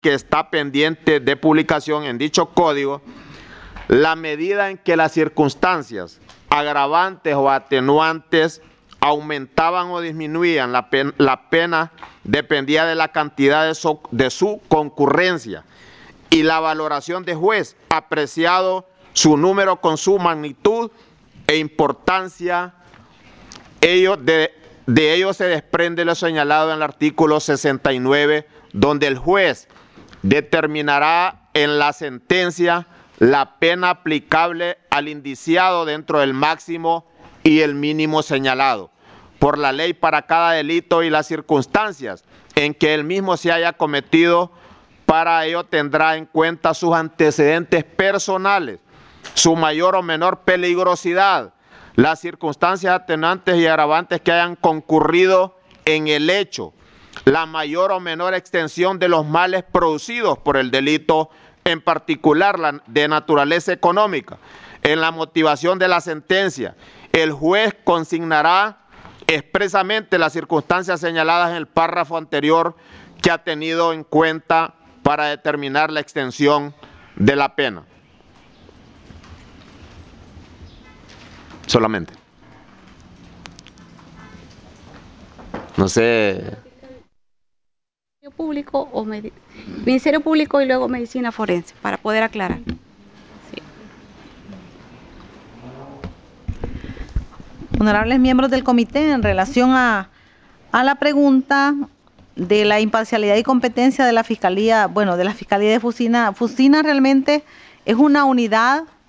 que está pendiente de publicación en dicho código, la medida en que las circunstancias agravantes o atenuantes aumentaban o disminuían la pena dependía de la cantidad de su concurrencia y la valoración de juez, apreciado su número con su magnitud e importancia. De ello se desprende lo señalado en el artículo 69, donde el juez determinará en la sentencia la pena aplicable al indiciado dentro del máximo y el mínimo señalado por la ley para cada delito y las circunstancias en que el mismo se haya cometido. Para ello tendrá en cuenta sus antecedentes personales, su mayor o menor peligrosidad, las circunstancias atenuantes y agravantes que hayan concurrido en el hecho, la mayor o menor extensión de los males producidos por el delito, en particular la de naturaleza económica. En la motivación de la sentencia, el juez consignará expresamente las circunstancias señaladas en el párrafo anterior que ha tenido en cuenta para determinar la extensión de la pena. Solamente. No sé. Público o Ministerio Público y luego Medicina Forense, para poder aclarar. Sí. Honorables miembros del comité, en relación a la pregunta de la imparcialidad y competencia de la Fiscalía, bueno, de la Fiscalía de Fusina. Fusina realmente es una unidad